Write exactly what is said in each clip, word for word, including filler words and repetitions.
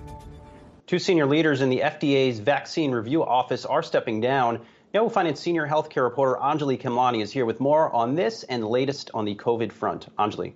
Two senior leaders in the F D A's Vaccine Review Office are stepping down. Yahoo Finance senior healthcare reporter Anjali Khemlani is here with more on this and the latest on the COVID front. Anjali.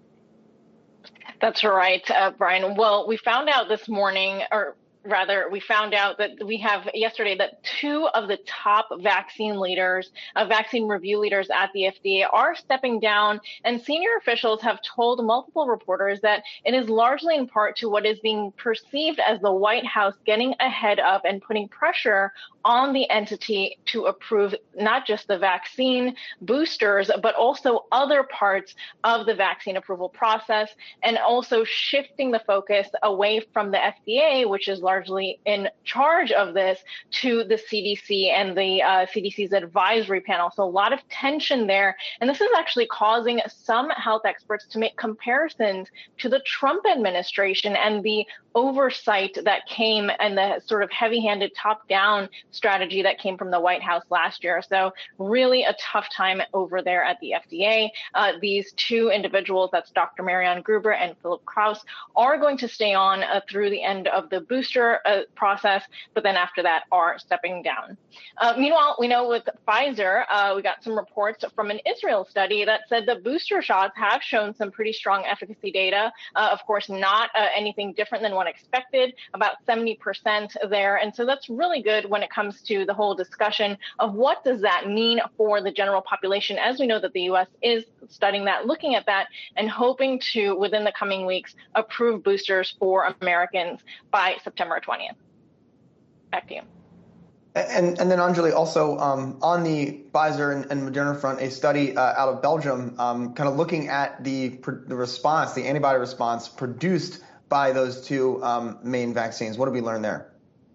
That's right, uh, Brian. Well, we found out this morning, or rather, we found out that we have yesterday that two of the top vaccine leaders, uh, vaccine review leaders at the F D A are stepping down. And senior officials have told multiple reporters that it is largely in part to what is being perceived as the White House getting ahead of and putting pressure on the entity to approve not just the vaccine boosters, but also other parts of the vaccine approval process, and also shifting the focus away from the F D A, which is largely in charge of this, to the C D C and the uh, C D C's advisory panel. So a lot of tension there. And this is actually causing some health experts to make comparisons to the Trump administration and the oversight that came and the sort of heavy-handed top-down strategy that came from the White House last year. So really a tough time over there at the F D A. Uh, these two individuals, that's Doctor Marianne Gruber and Philip Krause, are going to stay on uh, through the end of the booster uh, process, but then after that are stepping down. Uh, meanwhile, we know with Pfizer, uh, we got some reports from an Israel study that said the booster shots have shown some pretty strong efficacy data. Uh, of course, not uh, anything different than what expected, about seventy percent there. And so that's really good when it comes to the whole discussion of what does that mean for the general population, as we know that the U S is studying that, looking at that, and hoping to, within the coming weeks, approve boosters for Americans by September twentieth. Back to you. And, and then, Anjali, also um, on the Pfizer and, and Moderna front, a study uh, out of Belgium um, kind of looking at the, the response, the antibody response produced by those two um, main vaccines. What did we learn there?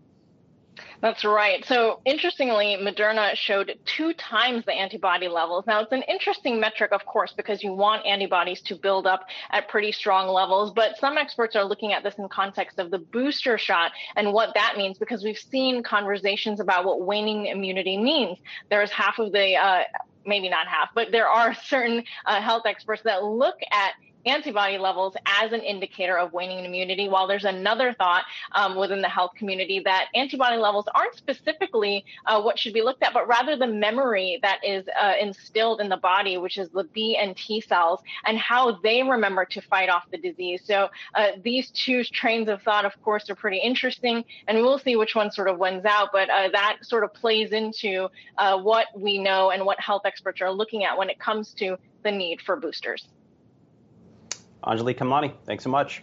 That's right. So interestingly, Moderna showed two times the antibody levels. Now, it's an interesting metric, of course, because you want antibodies to build up at pretty strong levels. But some experts are looking at this in context of the booster shot and what that means, because we've seen conversations about what waning immunity means. There's half of the, uh, maybe not half, but there are certain uh, health experts that look at antibody levels as an indicator of waning immunity, while there's another thought um, within the health community that antibody levels aren't specifically uh, what should be looked at, but rather the memory that is uh, instilled in the body, which is the B and T cells, and how they remember to fight off the disease. So uh, these two trains of thought, of course, are pretty interesting, and we'll see which one sort of wins out, but uh, that sort of plays into uh, what we know and what health experts are looking at when it comes to the need for boosters. Anjali Khemlani, thanks so much.